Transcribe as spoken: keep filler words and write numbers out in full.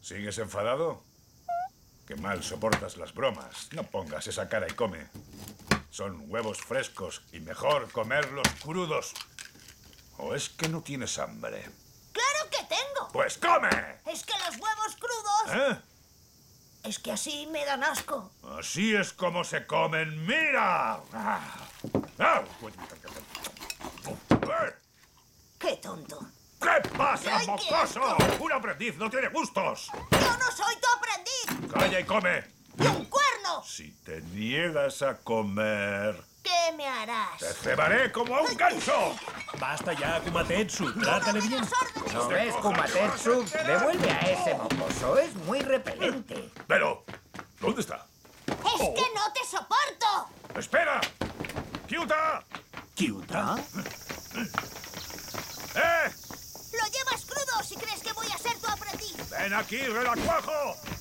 ¿Sigues enfadado? Qué mal soportas las bromas. No pongas esa cara y come. Son huevos frescos y mejor comerlos crudos. ¿O es que no tienes hambre? ¡Claro que tengo! ¡Pues come! Es que los huevos crudos... ¿Eh? Es que así me dan asco. Así es como se comen. ¡Mira! Ah. Ah. ¡Qué tonto! ¿Qué pasa, ¡Ay, qué mocoso? asco! Un aprendiz no tiene gustos. ¡Yo no soy tu aprendiz! Calla y come. ¡Y un cuerno! Si te niegas a comer, ¿Qué me harás? te cebaré como a un ganso. Basta ya, Kumatetsu. Trátale bien. ¡Las órdenes! ¿No ves, Kumatetsu? Devuelve a ese mocoso. Es muy repelente. Pero, ¿dónde está? ¡Es que no te soporto! ¡Espera! ¡Kyuta! ¿Kyuta? ¡Eh! ¡Lo llevas crudo si crees que voy a ser tu aprendiz! ¡Ven aquí, relacuajo!